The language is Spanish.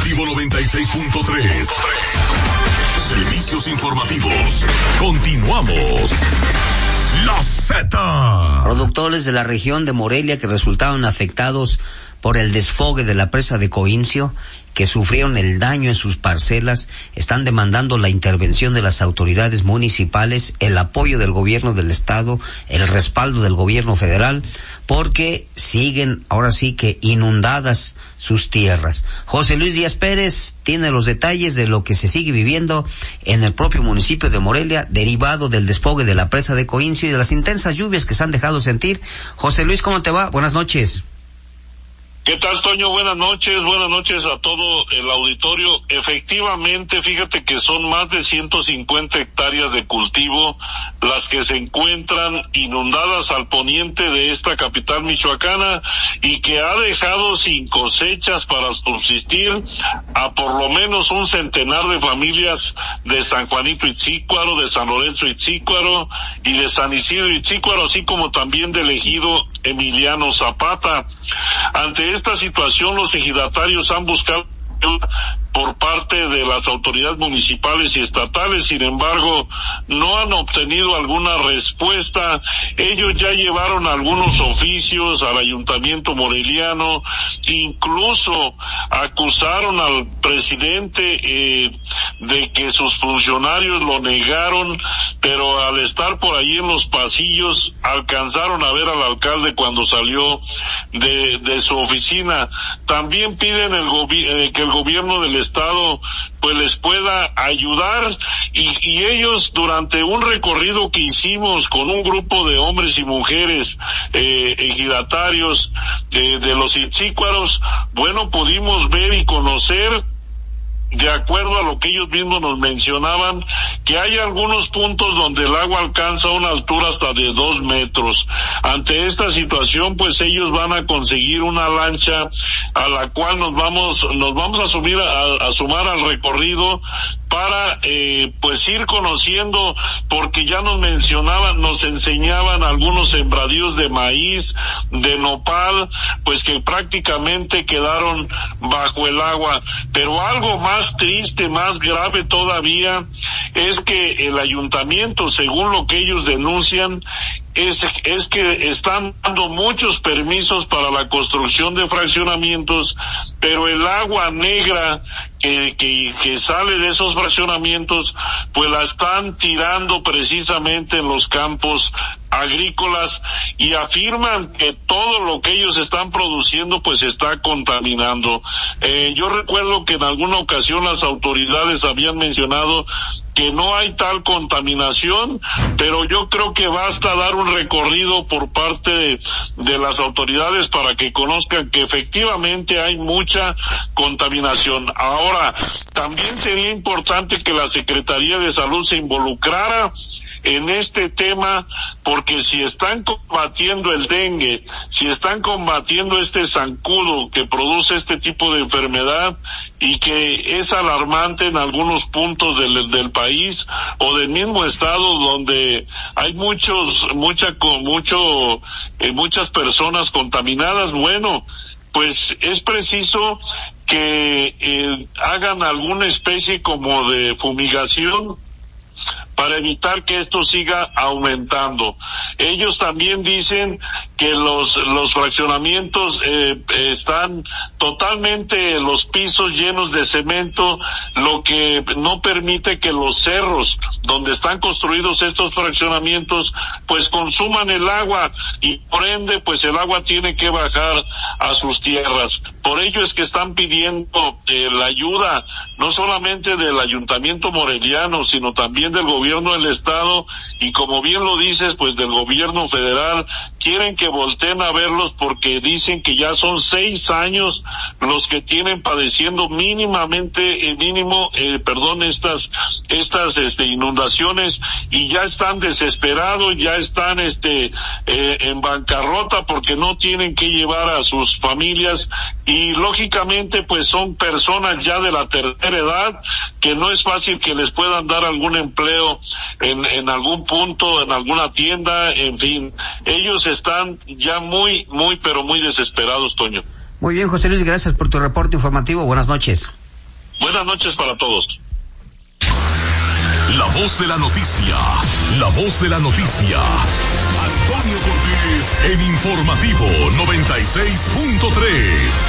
Informativo 96.3. Servicios informativos. Continuamos. La Z. Productores de la región de Morelia que resultaron afectados por el desfogue de la presa de Coincio, que sufrieron el daño en sus parcelas, están demandando la intervención de las autoridades municipales, el apoyo del gobierno del estado, el respaldo del gobierno federal, porque siguen ahora sí que inundadas sus tierras. José Luis Díaz Pérez tiene los detalles de lo que se sigue viviendo en el propio municipio de Morelia, derivado del desfogue de la presa de Coincio y de las intensas lluvias que se han dejado sentir. José Luis, ¿cómo te va? Buenas noches. ¿Qué tal, Toño? Buenas noches a todo el auditorio. Efectivamente, fíjate que son más de 150 hectáreas de cultivo las que se encuentran inundadas al poniente de esta capital michoacana y que ha dejado sin cosechas para subsistir a por lo menos un centenar de familias de San Juanito Itzícuaro, de San Lorenzo Itzícuaro y de San Isidro Itzícuaro, así como también del ejido Emiliano Zapata. Ante esta situación, los ejidatarios han buscado por parte de las autoridades municipales y estatales, sin embargo, no han obtenido alguna respuesta. Ellos ya llevaron algunos oficios al ayuntamiento moreliano, incluso acusaron al presidente de que sus funcionarios lo negaron, pero al estar por ahí en los pasillos alcanzaron a ver al alcalde cuando salió de su oficina. También piden que el gobierno del estado pues les pueda ayudar y ellos, durante un recorrido que hicimos con un grupo de hombres y mujeres ejidatarios de los Itzícuaros, bueno, pudimos ver y conocer, de acuerdo a lo que ellos mismos nos mencionaban, que hay algunos puntos donde el agua alcanza una altura hasta de 2 metros. Ante esta situación, pues ellos van a conseguir una lancha a la cual nos vamos a sumar al recorrido para pues ir conociendo, porque ya nos enseñaban algunos sembradíos de maíz, de nopal, pues que prácticamente quedaron bajo el agua. Pero algo más triste, más grave todavía, es que el ayuntamiento, según lo que ellos denuncian, es que están dando muchos permisos para la construcción de fraccionamientos, pero el agua negra que sale de esos fraccionamientos, pues la están tirando precisamente en los campos agrícolas y afirman que todo lo que ellos están produciendo pues está contaminando. Yo recuerdo que en alguna ocasión las autoridades habían mencionado que no hay tal contaminación, pero yo creo que basta dar un recorrido por parte de las autoridades para que conozcan que efectivamente hay mucha contaminación. Ahora, también sería importante que la Secretaría de Salud se involucrara en este tema, porque si están combatiendo el dengue, si están combatiendo este zancudo que produce este tipo de enfermedad y que es alarmante en algunos puntos del país o del mismo estado donde hay muchas personas contaminadas, bueno, pues es preciso que hagan alguna especie como de fumigación para evitar que esto siga aumentando. Ellos también dicen que los fraccionamientos están totalmente los pisos llenos de cemento, lo que no permite que los cerros donde están construidos estos fraccionamientos pues consuman el agua y por ende pues el agua tiene que bajar a sus tierras. Por ello es que están pidiendo la ayuda no solamente del ayuntamiento moreliano, sino también del gobierno del estado y, como bien lo dices, pues del gobierno federal. Quieren que volteen a verlos porque dicen que ya son 6 años los que tienen padeciendo estas inundaciones y ya están desesperados, ya están en bancarrota porque no tienen que llevar a sus familias y lógicamente pues son personas ya de la tercera edad que no es fácil que les puedan dar algún empleo en algún punto, en alguna tienda, en fin. Ellos están ya pero muy desesperados, Toño. Muy bien, José Luis, gracias por tu reporte informativo. Buenas noches. Buenas noches para todos. La voz de la noticia, la voz de la noticia. Antonio Cortés en Informativo 96.3.